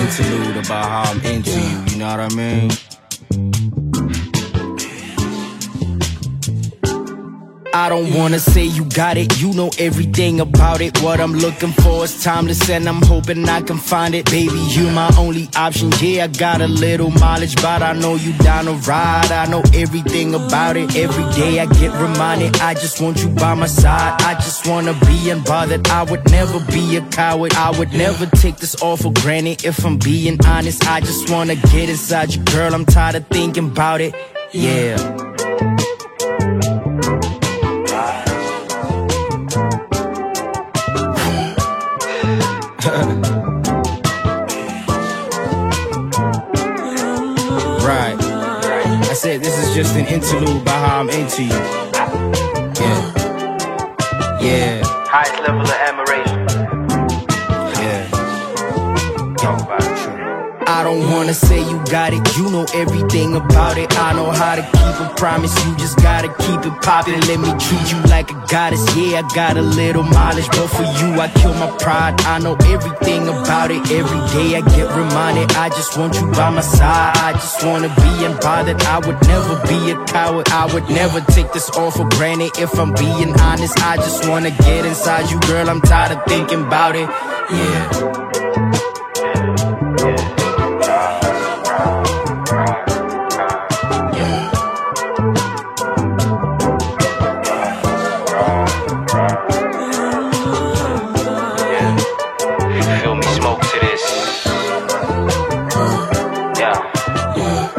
interlude about how I'm into you, you know what I mean? I don't wanna say you got it, you know everything about it. What I'm looking for is timeless and I'm hoping I can find it. Baby, you my only option, yeah, I got a little mileage, but I know you down to ride. I know everything about it, every day I get reminded. I just want you by my side, I just wanna be unbothered. I would never be a coward, I would never take this all for granted. If I'm being honest, I just wanna get inside you, girl, I'm tired of thinking about it, yeah. Right. I said this is just an interlude about how I'm into you. Yeah. Yeah. Highest level of admiration. Yeah. Talk about it. I don't wanna say you got it, you know everything about it. I know how to keep a promise, you just gotta keep it poppin'. Let me treat you like a goddess, yeah, I got a little mileage, but for you I kill my pride. I know everything about it, every day I get reminded. I just want you by my side, I just wanna be unbothered. I would never be a coward, I would never take this all for granted. If I'm being honest, I just wanna get inside you, girl, I'm tired of thinking about it, yeah. Feel me smoke to this. Yeah.